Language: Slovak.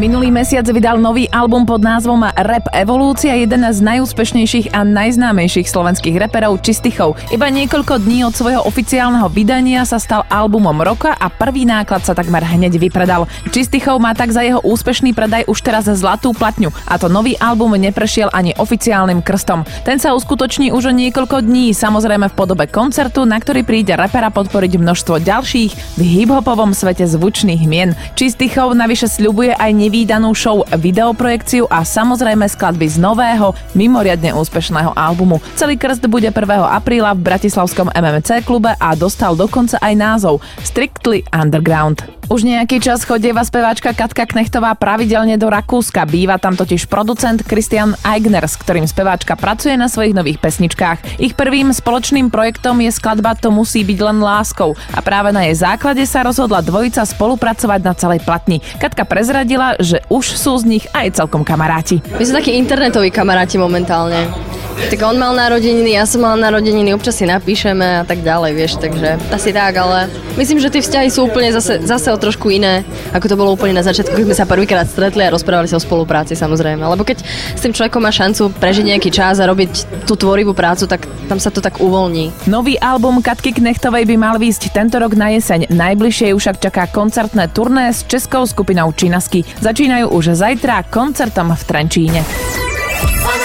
Minulý mesiac vydal nový album pod názvom Rap Evolúcia, jeden z najúspešnejších a najznámejších slovenských reperov Čistichov. Iba niekoľko dní od svojho oficiálneho vydania sa stal albumom roka a prvý náklad sa takmer hneď vypredal. Čistichov má tak za jeho úspešný predaj už teraz zlatú platňu a to nový album neprešiel ani oficiálnym krstom. Ten sa uskutoční už o niekoľko dní, samozrejme v podobe koncertu, na ktorý príde rapera podporiť množstvo ďalších v hip-hopovom svete zvučných mien. Čistichov navyše sľubuje aj nevídanú show, videoprojekciu a samozrejme skladby z nového, mimoriadne úspešného albumu. Celý krst bude 1. apríla v bratislavskom MMC klube a dostal dokonca aj názov Strictly Underground. Už nejaký čas chodieva speváčka Katka Knechtová pravidelne do Rakúska. Býva tam totiž producent Christian Eigner, s ktorým speváčka pracuje na svojich nových pesničkách. Ich prvým spoločným projektom je skladba To musí byť len láskou a práve na jej základe sa rozhodla dvojica spolupracovať na celej platni. Katka prezradila, že už sú z nich aj celkom kamaráti. My sme takí internetoví kamaráti momentálne. Tak on mal narodeniny, ja som mal narodeniny, občas si napíšeme a tak ďalej, vieš, takže asi tak, ale myslím, že tie vzťahy sú úplne zase o trošku iné, ako to bolo úplne na začiatku, keď sme sa prvýkrát stretli a rozprávali sa o spolupráci, samozrejme. Lebo keď s tým človekom má šancu prežiť nejaký čas a robiť tú tvorivú prácu, tak tam sa to tak uvoľní. Nový album Katky Knechtovej by mal výjsť tento rok na jeseň. Najbližšie ju však čaká koncertné turné s českou skupinou Činasky. Začínajú už zajtra koncertom v Trenčíne.